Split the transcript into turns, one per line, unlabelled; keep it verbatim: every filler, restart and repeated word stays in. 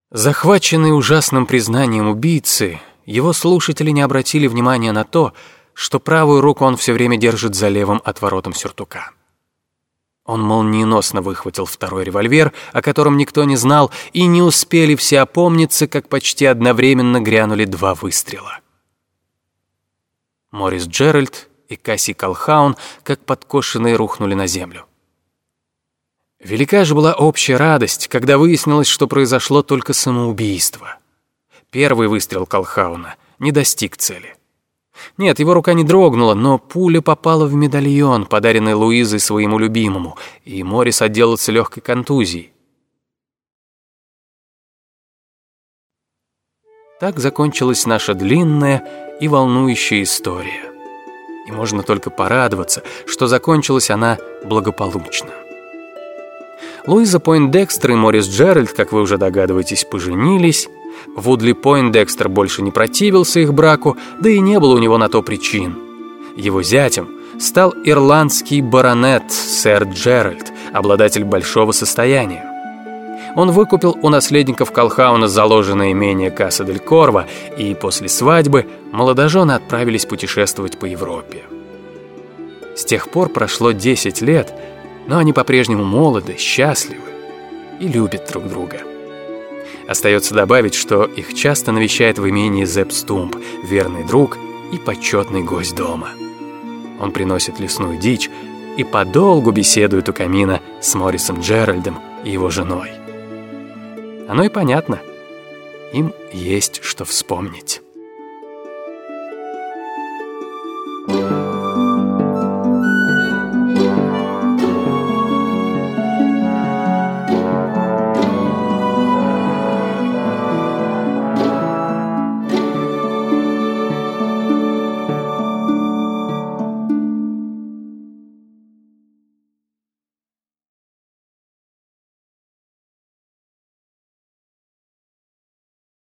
Захваченный ужасным признанием убийцы, его слушатели не обратили внимания на то, что правую руку он все время держит за левым отворотом сюртука. Он молниеносно выхватил второй револьвер, о котором никто не знал, и не успели все опомниться, как почти одновременно грянули два выстрела. Морис Джеральд и Касси Колхаун, как подкошенные, рухнули на землю. Велика же была общая радость, когда выяснилось, что произошло только самоубийство. Первый выстрел Колхауна не достиг цели. Нет, его рука не дрогнула, но пуля попала в медальон, подаренный Луизой своему любимому, и Морис отделался легкой контузией. Так закончилась наша длинная и волнующая история. И можно только порадоваться, что закончилась она благополучно. Луиза Пойндекстер и Морис Джеральд, как вы уже догадываетесь, поженились. Вудли Пойндекстер больше не противился их браку, да и не было у него на то причин. Его зятем стал ирландский баронет сэр Джеральд, обладатель большого состояния. Он выкупил у наследников Колхауна заложенное имение Касса-дель-Корво, и после свадьбы молодожены отправились путешествовать по Европе. С тех пор прошло десять лет, но они по-прежнему молоды, счастливы и любят друг друга. Остается добавить, что их часто навещает в имении Зепп Стумп, верный друг и почетный гость дома. Он приносит лесную дичь и подолгу беседует у камина с Морисом Джеральдом и его женой. Оно и понятно. Им есть что вспомнить.